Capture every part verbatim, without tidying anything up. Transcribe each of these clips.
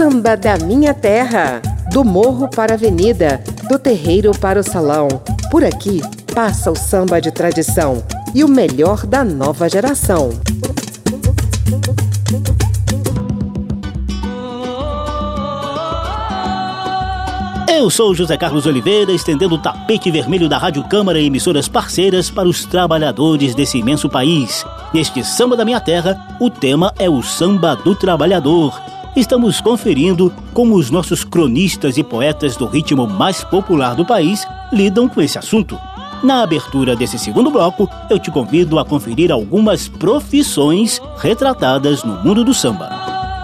samba da minha terra. Do morro para a avenida, do terreiro para o salão. Por aqui passa o samba de tradição e o melhor da nova geração. Eu sou José Carlos Oliveira, estendendo o tapete vermelho da Rádio Câmara e emissoras parceiras para os trabalhadores desse imenso país. Neste Samba da Minha Terra, o tema é o Samba do Trabalhador. Estamos conferindo como os nossos cronistas e poetas do ritmo mais popular do país lidam com esse assunto. Na abertura desse segundo bloco, eu te convido a conferir algumas profissões retratadas no mundo do samba.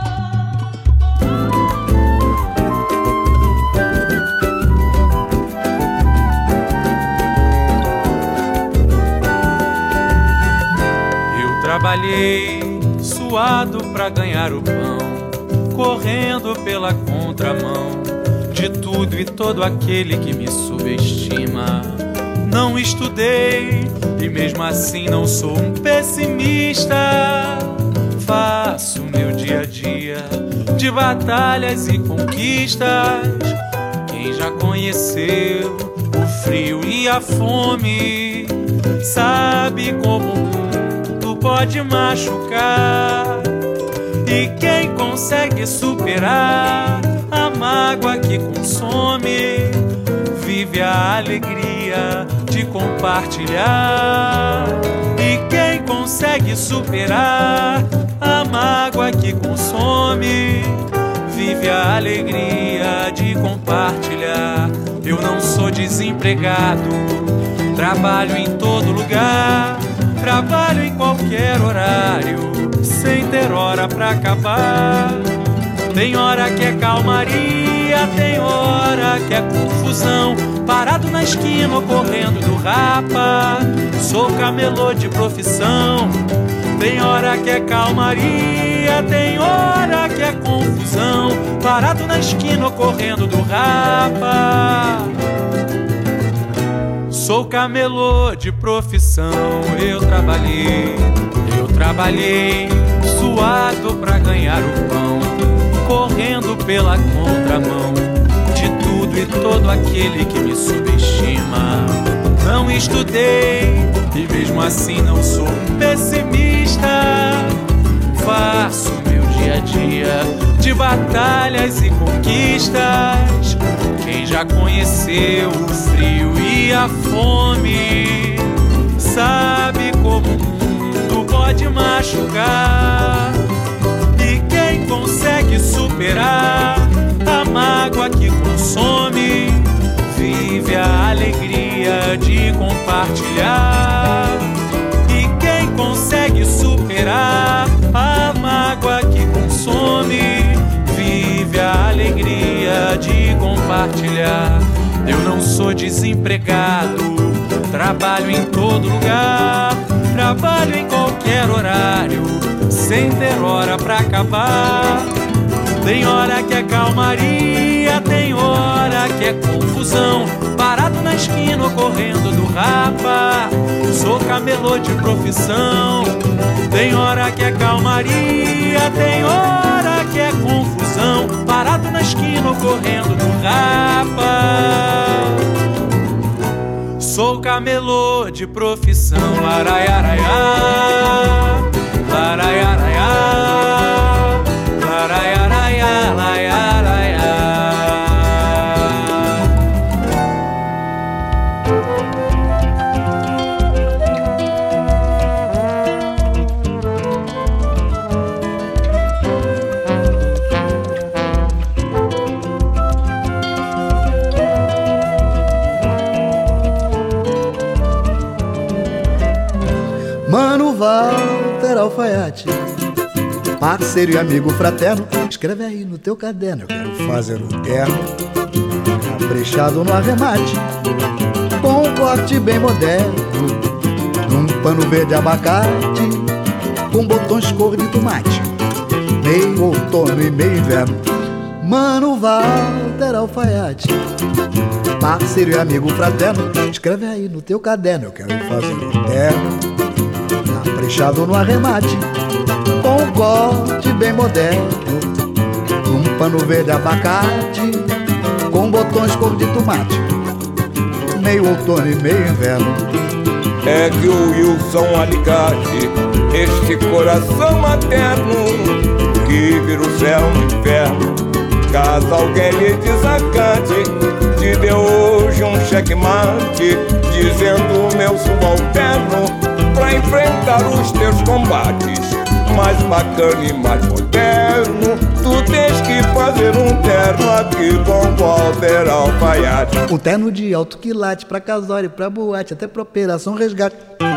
Trabalhei suado pra ganhar o pão, correndo pela contramão de tudo e todo aquele que me subestima. Não estudei e mesmo assim não sou um pessimista. Faço meu dia a dia de batalhas e conquistas. Quem já conheceu o frio e a fome sabe como pode machucar. E quem consegue superar a mágoa que consome, vive a alegria de compartilhar. E quem consegue superar a mágoa que consome, vive a alegria de compartilhar. Eu não sou desempregado, trabalho em todo lugar. Trabalho em qualquer horário, sem ter hora pra acabar. Tem hora que é calmaria, tem hora que é confusão. Parado na esquina ou correndo do rapa, sou camelô de profissão. Tem hora que é calmaria, tem hora que é confusão. Parado na esquina ou correndo do rapa, sou camelô de profissão. Eu trabalhei, eu trabalhei suado pra ganhar o pão, correndo pela contramão de tudo e todo aquele que me subestima. Não estudei e mesmo assim não sou pessimista. Faço meu dia a dia de batalhas e conquistas. Quem já conheceu o frio e a fome sabe como o mundo pode machucar. E quem consegue superar a mágoa que consome, vive a alegria de compartilhar. E quem consegue superar a mágoa que consome, vive a alegria de compartilhar. Eu não sou desempregado, trabalho em todo lugar. Trabalho em qualquer horário, sem ter hora pra acabar. Tem hora que é calmaria, tem hora que é confusão. Parado na esquina ou correndo do rapa, sou camelô de profissão. Tem hora que é calmaria, tem hora que é confusão. Parado na esquina ou correndo do rapa, sou camelô de profissão. Laraiaraiá, laraiaraiá, laraiaraiá, laraiaraiá. Mano Walter Alfaiate, parceiro e amigo fraterno, escreve aí no teu caderno. Eu quero fazer um terno caprichado no arremate, com um corte bem moderno, num pano verde abacate, com botões cor de tomate, meio outono e meio inverno. Mano Walter Alfaiate, parceiro e amigo fraterno, escreve aí no teu caderno. Eu quero fazer um terno caprichado no arremate, com um corte bem moderno, um pano verde abacate, com botões cor de tomate, meio outono e meio inverno. É que o Wilson Alicate, este coração materno, que vira o céu no inferno, caso alguém lhe desacate, te deu hoje um checkmate, dizendo meu subalterno, pra enfrentar os teus combates. Mais bacana e mais moderno, tu tens que fazer um terno aqui com Walter Alfaiate. Um terno de alto quilate, pra casório, pra boate, até pra operação resgate.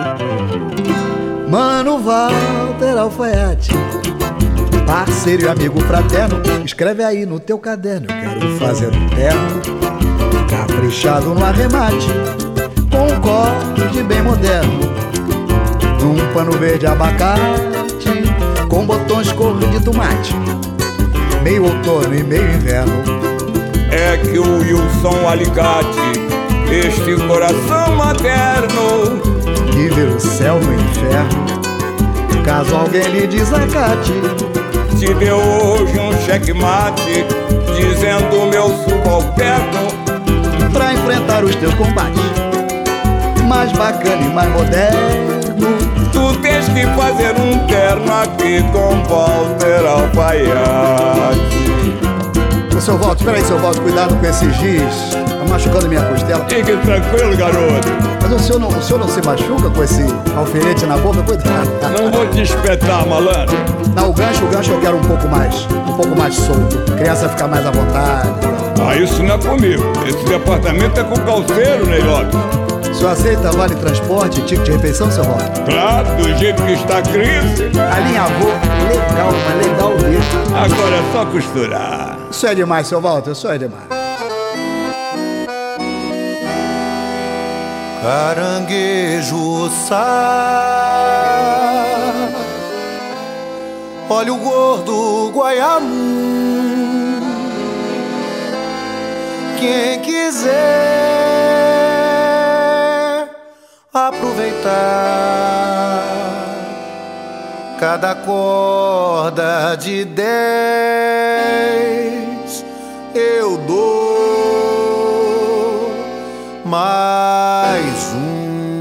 Mano Walter Alfaiate, parceiro e amigo fraterno, escreve aí no teu caderno. Eu quero fazer um terno caprichado no arremate, com um corte bem moderno, num pano verde abacate, com botões cor de tomate, meio outono e meio inverno. É que o Wilson Alicate, este coração materno, que vira o céu no inferno, caso alguém lhe desacate, te deu hoje um checkmate, dizendo meu subalterno, pra enfrentar os teus combates. Mais bacana e mais moderno, tu tens que fazer um terno aqui com Walter Alfaiate. Ô, seu Walter, espera aí, seu Walter, cuidado com esse giz, tá machucando minha costela. Fique tranquilo, garoto. Mas o senhor não, o senhor não se machuca com esse alfinete na boca? Cuidado. Não vou te espetar, malandro. Não, o gancho, o gancho eu quero um pouco mais, um pouco mais solto. A criança fica mais à vontade. Ah, isso não é comigo. Esse departamento é com o calceiro, Ney Lopes. O senhor aceita vale transporte e ticket de refeição, seu Walter? Claro, do jeito que está a crise. Alinhavou, legal, mas legal mesmo. Agora é só costurar. Isso é demais, seu Walter, isso é demais. Caranguejo sá, olha o gordo Guaiamum. Quem quiser aproveitar cada corda de dez, eu dou mais um.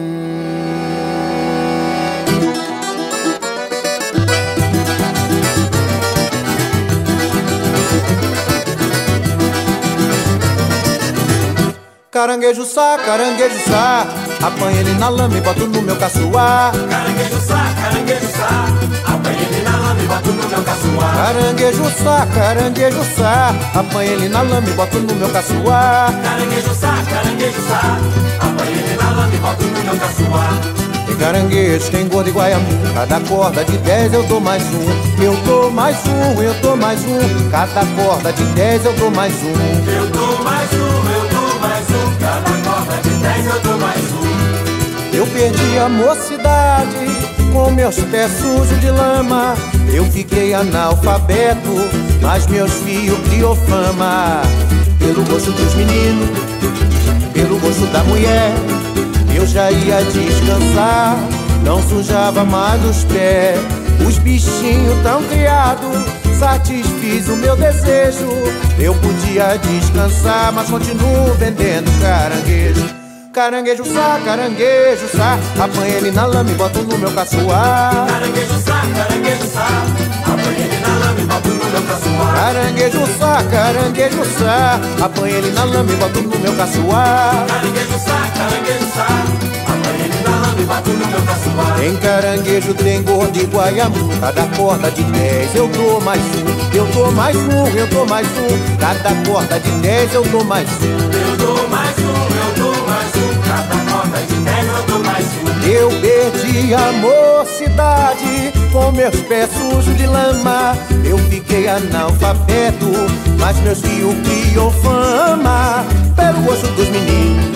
Caranguejo sá, caranguejo sá, apanha ele na lama e boto no meu caçoar. Caranguejo sá, caranguejo sá, apanha ele na lama e boto no meu caçoar. Caranguejo sá, caranguejo sá, apanha ele na lama e boto no meu caçoar. Caranguejo sá, caranguejo sá, apanha ele na lama e boto no meu caçoar. Tem caranguejo, tem gordo e guaiamum, cada corda de dez eu dou mais um. Eu dou mais um, eu dou mais um, cada corda de dez eu dou mais um. Eu dou mais um, eu dou mais um, cada corda de dez eu dou mais um. Eu perdi a mocidade com meus pés sujos de lama. Eu fiquei analfabeto, mas meus filhos criou fama. Pelo gosto dos meninos, pelo gosto da mulher, eu já ia descansar, não sujava mais os pés. Os bichinhos tão criados, satisfiz o meu desejo. Eu podia descansar, mas continuo vendendo caranguejo. Caranguejo sá, caranguejo sá, apanha ele na lama e boto no meu caçoar. Caranguejo sá, caranguejo sá, apanha ele na lama e boto no meu caçoar. Caranguejo sá, caranguejo sá, apanha ele na lama e boto no meu caçoar. Caranguejo sá, caranguejo sá, apanha ele na lama e boto no meu caçoar. Tem caranguejo, tem gordo e guaiamum, cada corda de dez eu dou mais um. Eu dou mais um, eu dou mais um, cada corda de dez eu dou mais um. Eu dou mais um, eu dou mais um, cada corda de dez eu dou mais um. Eu perdi a mocidade com meus pés sujos de lama. Eu fiquei analfabeto, mas meus filhos criam fama. Pelo gosto dos meninos,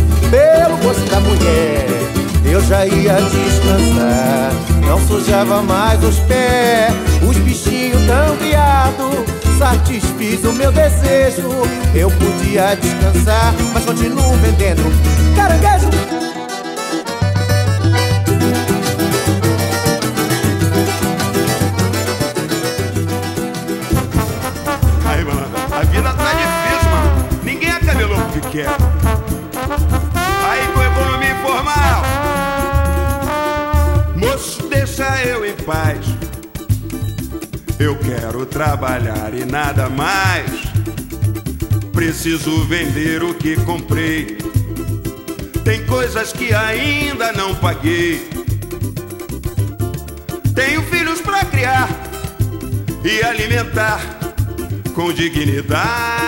pelo gosto da mulher, eu já ia descansar, não sujava mais os pés. Os bichinhos tão criados, satisfiz o meu desejo. Eu podia descansar, mas continuo vendendo caranguejo. quero. Aí com economia informal, moço, deixa eu em paz. Eu quero trabalhar e nada mais. Preciso vender o que comprei. Tem coisas que ainda não paguei. Tenho filhos pra criar e alimentar com dignidade.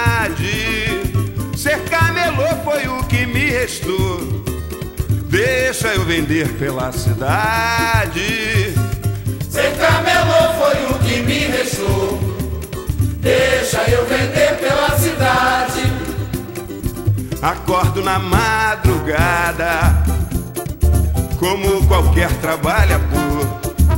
Ser camelô foi o que me restou. Deixa eu vender pela cidade. Ser camelô foi o que me restou. Deixa eu vender pela cidade. Acordo na madrugada, como qualquer trabalhador.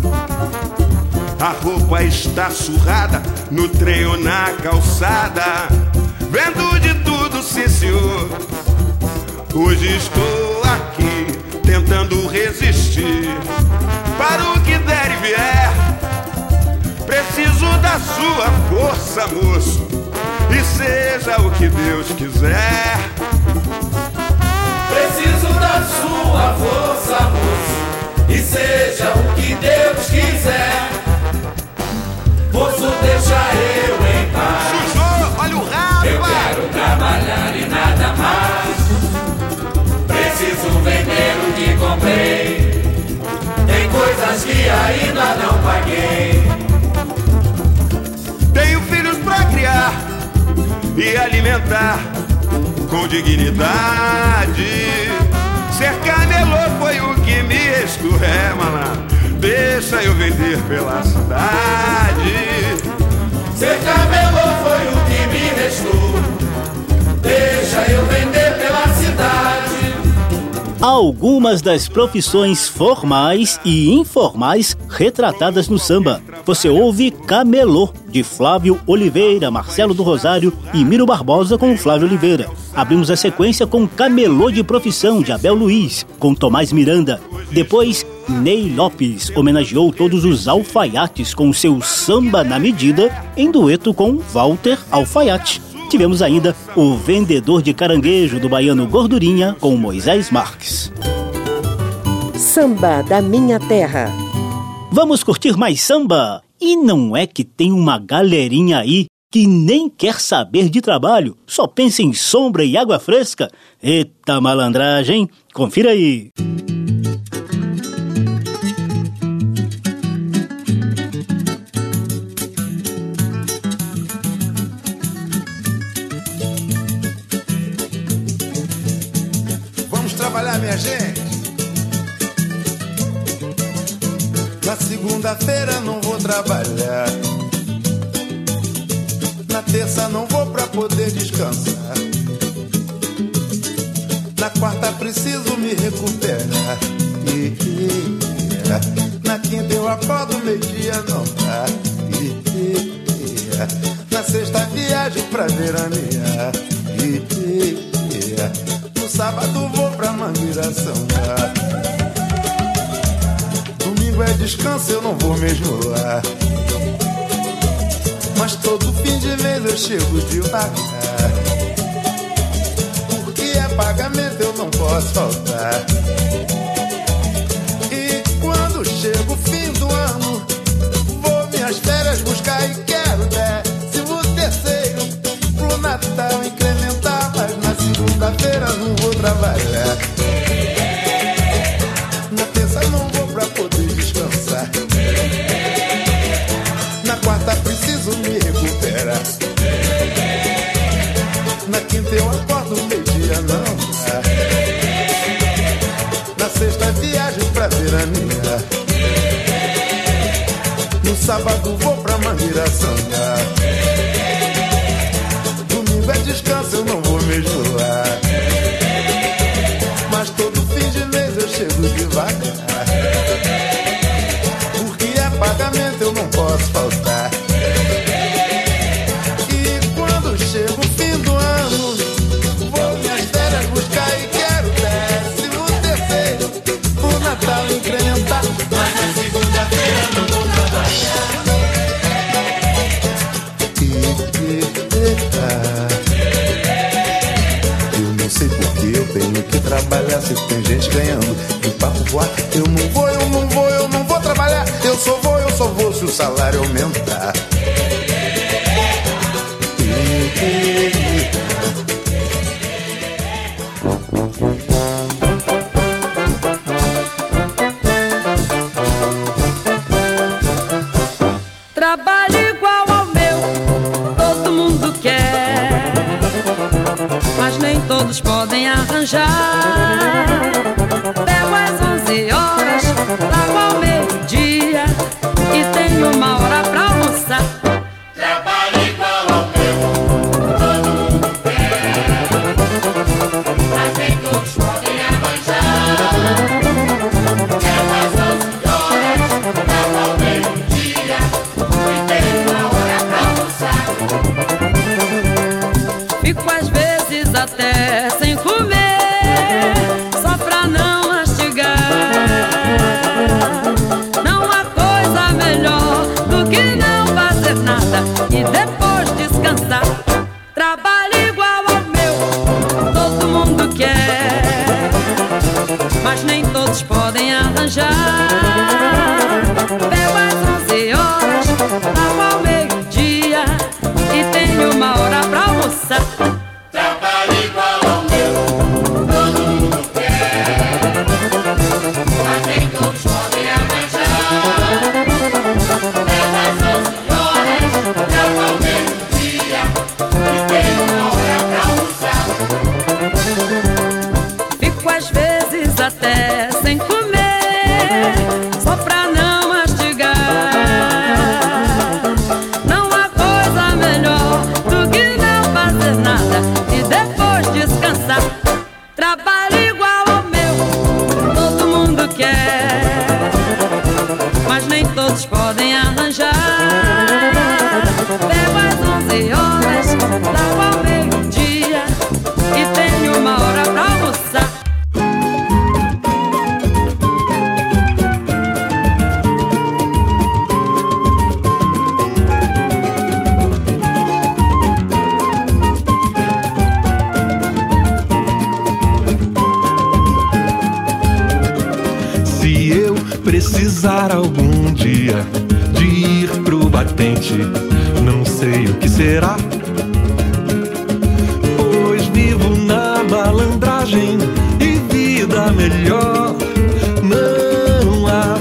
A roupa está surrada no trem ou na calçada. Vendo de tudo, sim senhor. Hoje estou aqui tentando resistir. Para o que der e vier, preciso da sua força, moço. E seja o que Deus quiser. Preciso da sua força, moço. E seja o que Deus quiser. Moço, deixa eu em paz. Sujou, olha o rabo. Eu quero trabalhar e nada mais. Preciso vender o que comprei. Tem coisas que ainda não paguei. Tenho filhos pra criar e alimentar com dignidade. Ser camelô foi o que me restou, é, malandro. Deixa eu vender pela cidade. Ser camelô foi o que me restou. Deixa eu vender pela cidade. Algumas das profissões formais e informais retratadas no samba. Você ouve Camelô, de Flávio Oliveira, Marcelo do Rosário e Miro Barbosa com Flávio Oliveira. Abrimos a sequência com Camelô de Profissão, de Abel Luiz, com Tomás Miranda. Depois, Ney Lopes homenageou todos os alfaiates com seu Samba na Medida, em dueto com Walter Alfaiate. Tivemos ainda o Vendedor de Caranguejo, do baiano Gordurinha, com Moisés Marques. Samba da Minha Terra. Vamos curtir mais samba? E não é que tem uma galerinha aí que nem quer saber de trabalho, só pensa em sombra e água fresca? Eita malandragem, confira aí. Trabalhar, minha gente. Na segunda-feira não vou trabalhar. Na terça não vou pra poder descansar. Na quarta preciso me recuperar. Na quinta eu acordo, meio-dia não dá. Na sexta viagem pra veranear. No sábado vou pra Mangueira sambar. Domingo é descanso, eu não vou mesmo lá. Mas todo fim de mês eu chego devagar. Porque é pagamento, eu não posso faltar. E quando chega o fim do ano, vou minhas férias buscar e quero décimo terceiro pro Natal incrementar. Mas na segunda-feira não vou trabalhar. Na terça não vou pra poder descansar. Na quarta preciso me recuperar. Na quinta eu acordo, meio-dia não dá. Na sexta viagem pra veranear. No sábado vou pra Mangueira sambar. Domingo é descanso, eu não vou mesmo lá. Mas todo fim de mês eu chego devagar. Porque é pagamento, eu não posso faltar. E quando chega o fim do ano, vou minhas férias buscar e quero décimo terceiro o Natal incrementar. Mas na segunda-feira não vou trabalhar. trabalhar se tem gente ganhando. E o papo voar, eu não vou, eu não vou, eu não vou trabalhar. Eu só vou, eu só vou se o salário aumentar. Trabalho igual ao meu, todo mundo quer, mas nem todos podem arranjar. Pego às onze horas, trago ao meio-dia e tenho uma hora pra almoçar. Trabalho igual ao meu, todo mundo quer, mas nem todos podem arranjar. Pego às onze horas, trago ao meio-dia e tenho uma hora pra almoçar. Fico às vezes até sem comer, só pra não mastigar. Não há coisa melhor do que não fazer nada e depois descansar. Trabalho igual ao meu, todo mundo quer, mas nem todos podem arranjar. Pego às onze horas, trago ao meio-dia e tenho uma hora pra almoçar. Trabalho igual ao meu, todo mundo quer, mas nem todos podem arranjar. Pego às onze horas, trago ao meio-dia e tenho uma hora pra almoçar. Fico às vezes até sem comer, só pra não mastigar. Não há coisa melhor do que não fazer nada e depois descansar. Trabalho igual ao meu, todo mundo quer, mas nem todos podem arranjar. Pego às onze horas, trago ao meio-dia e tenho uma hora pra almoçar. Se eu precisar algum dia de ir pro batente, não sei o que será, pois vivo na malandragem e vida melhor não há.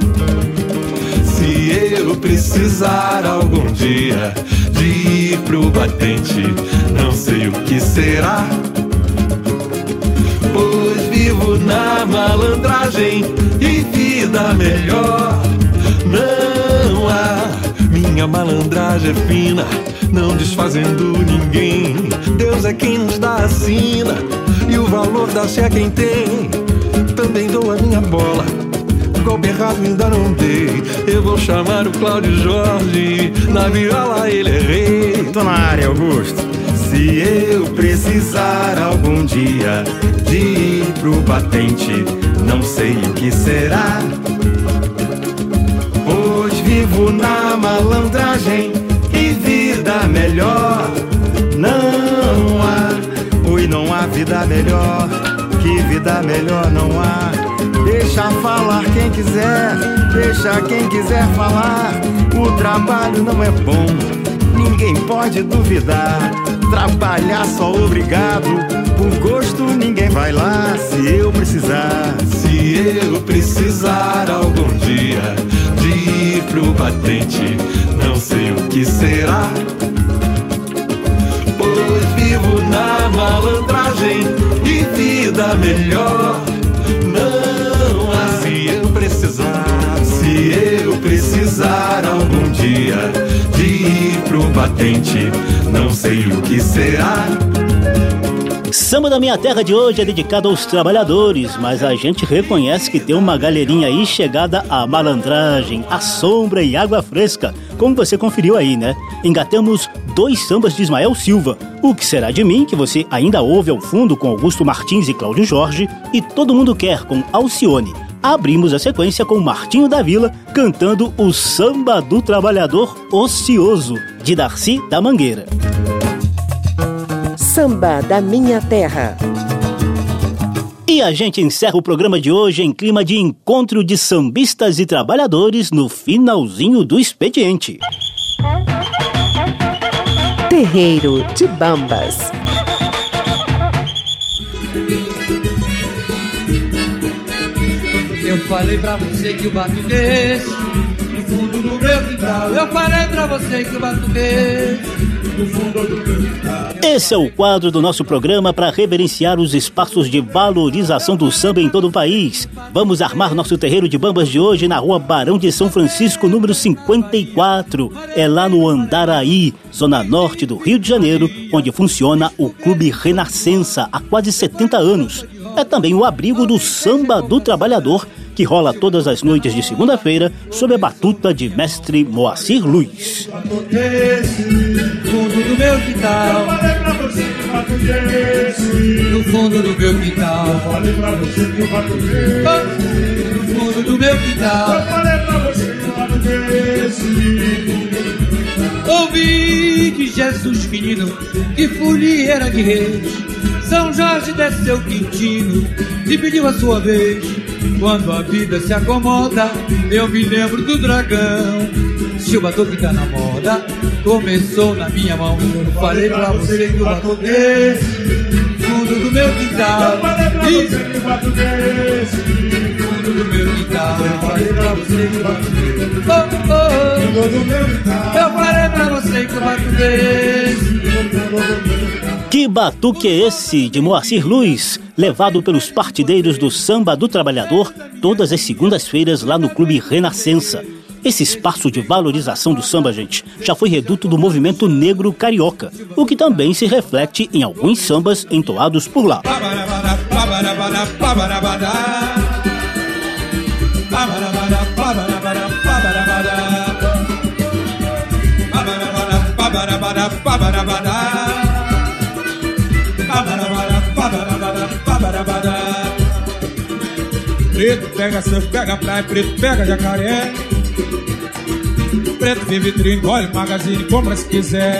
Se eu precisar algum dia de ir pro batente, não sei o que será, pois vivo na malandragem e vida melhor não há. Minha malandragem é fina, não desfazendo ninguém. Deus é quem nos dá a sina e o valor dá-se a quem tem. Também dou a minha bola, golpe errado ainda não dei. Eu vou chamar o Cláudio Jorge, na viola ele é rei. Tô na área, Augusto. Se eu precisar algum dia de ir pro batente, não sei o que será, pois vivo na malandragem e vida melhor não há. Ui, não há vida melhor, que vida melhor não há. Deixa falar quem quiser, deixa quem quiser falar. O trabalho não é bom, ninguém pode duvidar. Trabalhar só obrigado, por gosto ninguém vai lá. Se eu precisar, se eu precisar algum dia de ir pro batente, não sei o que será, pois vivo na malandragem e vida melhor não há. Se eu precisar, se eu precisar algum dia de ir pro batente, não sei o que será. Samba da Minha Terra de hoje é dedicado aos trabalhadores, mas a gente reconhece que tem uma galerinha aí chegada à malandragem, à sombra e água fresca, como você conferiu aí, né? Engatamos dois sambas de Ismael Silva, O Que Será de Mim, que você ainda ouve ao fundo com Augusto Martins e Cláudio Jorge, e Todo Mundo Quer, com Alcione. Abrimos a sequência com Martinho da Vila cantando o Samba do Trabalhador Ocioso, de Darcy da Mangueira. Samba da Minha Terra. E a gente encerra o programa de hoje em clima de encontro de sambistas e trabalhadores no finalzinho do expediente. Terreiro de Bambas. Eu falei pra você que o batuquês no fundo do meu quintal. Eu falei pra você que o batuquês no fundo do meu quintal. Esse é o quadro do nosso programa para reverenciar os espaços de valorização do samba em todo o país. Vamos armar nosso terreiro de bambas de hoje na rua Barão de São Francisco, número cinquenta e quatro. É lá no Andaraí, zona norte do Rio de Janeiro, onde funciona o Clube Renascença há quase setenta anos. É também o abrigo do Samba do Trabalhador, que rola todas as noites de segunda-feira, sob a batuta de mestre Moacir Luiz. Fundo do meu quintal, no fundo do meu quintal, no fundo do meu quintal, ouvi de Jesus menino, que folieira de reis, São Jorge desceu Quintino e pediu a sua vez. Quando a vida se acomoda, eu me lembro do dragão. Se o batuque tá na moda, começou na minha mão. Eu falei pra você que o batuque fundo do meu quintal. Eu falei pra você que o batuque fundo do meu quintal. Eu falei pra você que o batuque oh, oh. fundo do meu quintal. Eu falei pra você que o batuque. Que batuque é esse de Moacir Luiz, levado pelos partideiros do Samba do Trabalhador todas as segundas-feiras lá no Clube Renascença. Esse espaço de valorização do samba, gente, já foi reduto do movimento negro carioca, o que também se reflete em alguns sambas entoados por lá. Preto pega surf, pega praia, preto pega jacaré. Preto vê vitrine, olha o magazine, compra se quiser.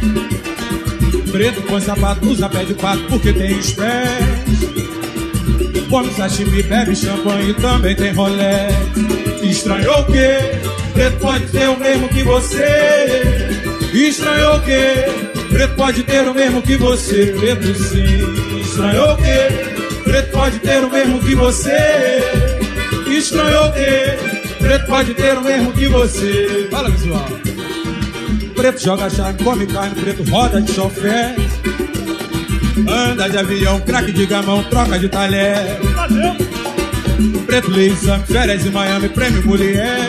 Preto põe sapato, usa pé de pato porque tem os pés. Come sashimi, bebe champanhe e também tem rolé. Estranhou o quê? Preto pode ter o mesmo que você. Estranhou o quê? Preto pode ter o mesmo que você. Preto sim. Estranhou o quê? Preto pode ter o mesmo que você. Estranhou o quê? Preto pode ter o mesmo que você. Fala, visual. Preto joga chave, come carne, preto roda de chofé. Anda de avião, craque de gamão, troca de talher. Preto lê exame, férias em Miami, prêmio mulher.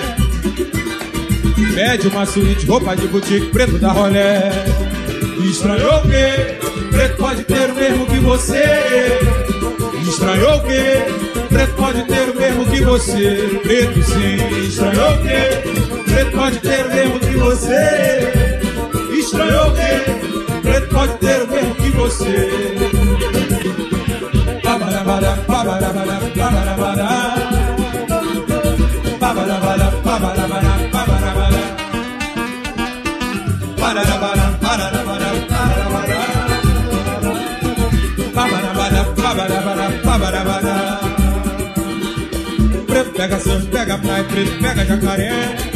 Pede uma suíte, roupa de boutique, preto da rolé. Estranhou o quê? Preto pode ter o mesmo que você. Estranhou o quê? Preto pode ter o mesmo que você. Preto sim. Estranhou o quê? Preto pode ter o mesmo que você. Estranhou o quê? Preto pode ter o mesmo que você. Pabarabara, pabarabara, pabarabara. Pabarabara, pabarabara, pabarabara. Pabarabara, pabarabara, pabarabara. Pabarabara, pabarabara, pabarabara. Preto pega surf, pega praia, preto pega jacaré.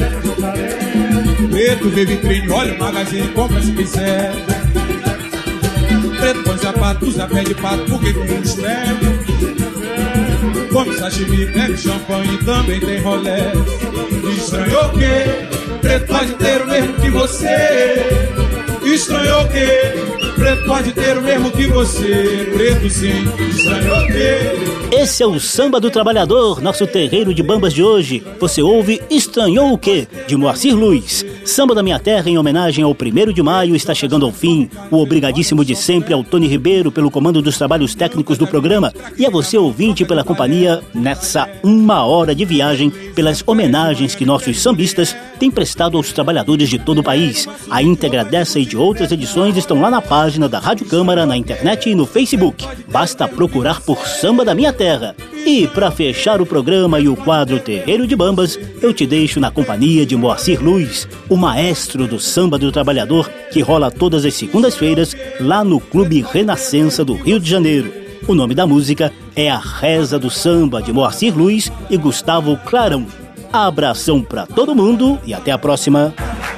Preto vê vitrine, olha o magazine, compra se quiser. Preto põe sapato, usa pé de pato porque tem uns pés. Come sashimi, bebe champanhe e também tem rolé. Estranhou o quê? Preto pode ter o mesmo que você. Estranhou o quê? Preto pode ter o mesmo que você. Preto sim. Estranhou o quê? Esse é o Samba do Trabalhador, nosso terreiro de bambas de hoje. Você ouve Estranhou o Quê? De Moacir Luiz. Samba da Minha Terra, em homenagem ao primeiro de maio, está chegando ao fim. O obrigadíssimo de sempre ao Tony Ribeiro pelo comando dos trabalhos técnicos do programa e a você, ouvinte, pela companhia nessa uma hora de viagem pelas homenagens que nossos sambistas têm prestado aos trabalhadores de todo o país. A íntegra dessa e de outras edições estão lá na página da Rádio Câmara, na internet e no Facebook. Basta procurar por Samba da Minha Terra. E para fechar o programa e o quadro Terreiro de Bambas, eu te deixo na companhia de Moacir Luiz, o maestro do Samba do Trabalhador, que rola todas as segundas-feiras lá no Clube Renascença do Rio de Janeiro. O nome da música é A Reza do Samba, de Moacir Luiz e Gustavo Clarão. Abração pra todo mundo e até a próxima.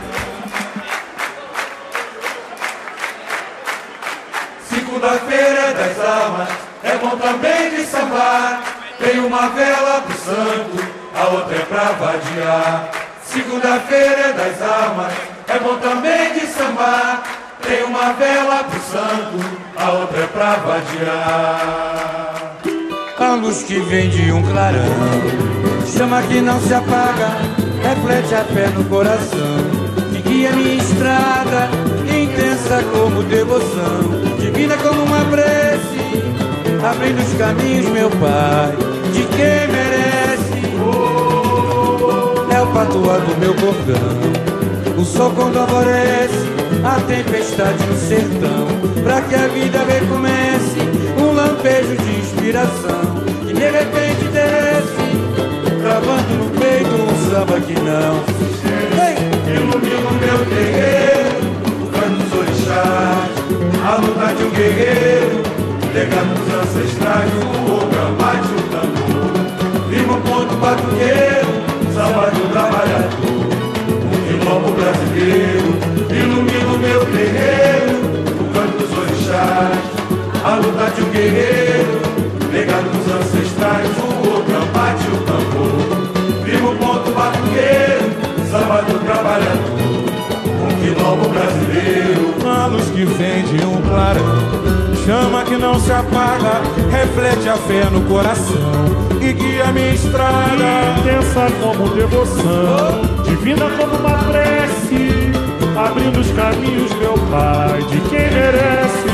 Segunda-feira das almas, é bom também de sambar. Tem uma vela pro santo, a outra é pra vadiar. Segunda-feira das almas, é bom também de sambar. Tem uma vela pro santo, a outra é pra vadiar. A luz que vem de um clarão, chama que não se apaga, reflete a fé no coração, que guia minha estrada, intensa como devoção, divina como uma prece, abrindo os caminhos, meu Pai, de quem merece. É o patuá do meu cordão, o sol quando alvorece, a tempestade no sertão, pra que a vida recomece, um lampejo de inspiração, que de repente desce, travando no peito um samba que não hey! Ilumina o meu terreiro, o canto dos orixás, a luta de um guerreiro, legado dos ancestrais, o gambate, o tambor, rima o ponto batuqueiro, samba do trabalhador, um quilombo brasileiro. Ilumina o meu terreiro, o canto dos orixás, a luta de um guerreiro, legado dos ancestrais, o gambate, o tambor, viva o ponto batuqueiro, samba do trabalhador, um quilombo brasileiro. A luz que vem de um clarão, chama que não se apaga, reflete a fé no coração e guia minha estrada, intensa como devoção, divina como uma prece, abrindo os caminhos, meu Pai, de quem merece.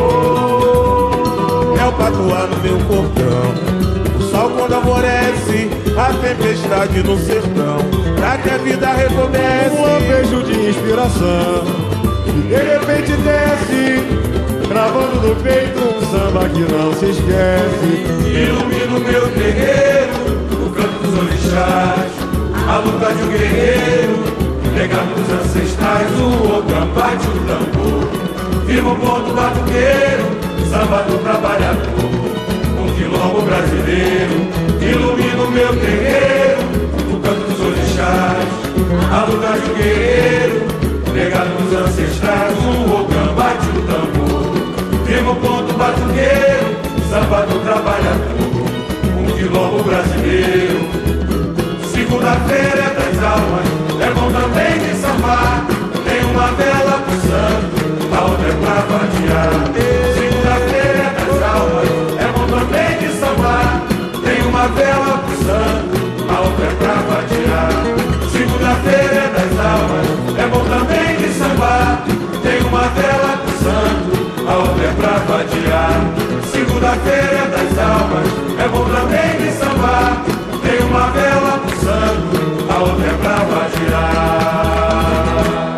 Oh, é o patuá no meu cordão, o sol quando alvorece, a tempestade no sertão, pra que a vida recomece, um lampejo de inspiração, que de repente desce, gravando no peito um samba que não se esquece. Ilumina o meu terreiro, o canto dos orixás, a luta de um guerreiro, legado dos ancestrais, o gambate, o tambor, viva o ponto batuqueiro, samba do trabalhador, um quilombo brasileiro. Ilumina o meu terreiro, o canto dos orixás, a luta de um guerreiro, legado dos ancestrais, o gambate, o tambor, viva o ponto batuqueiro, samba do trabalhador, um quilombo brasileiro. Segunda-feira é das almas, é bom também de sambar. Tem uma vela pro santo, a outra é pra vadiar. Segunda-feira é das almas, é bom também de sambar. Tem uma vela pro santo, a outra é pra vadiar. Segunda-feira é das almas, é bom também de sambar. Tem uma vela pro santo, a outra é pra vadiar. Segunda-feira é das almas, é bom também de sambar. Tem uma vela pro santo, a outra é pra vadiar.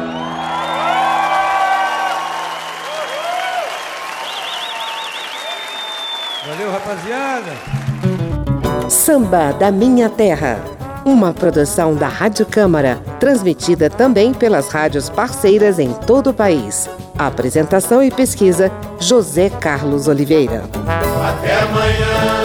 Valeu, rapaziada. Samba da Minha Terra, uma produção da Rádio Câmara, transmitida também pelas rádios parceiras em todo o país. Apresentação e pesquisa, José Carlos Oliveira. Até amanhã.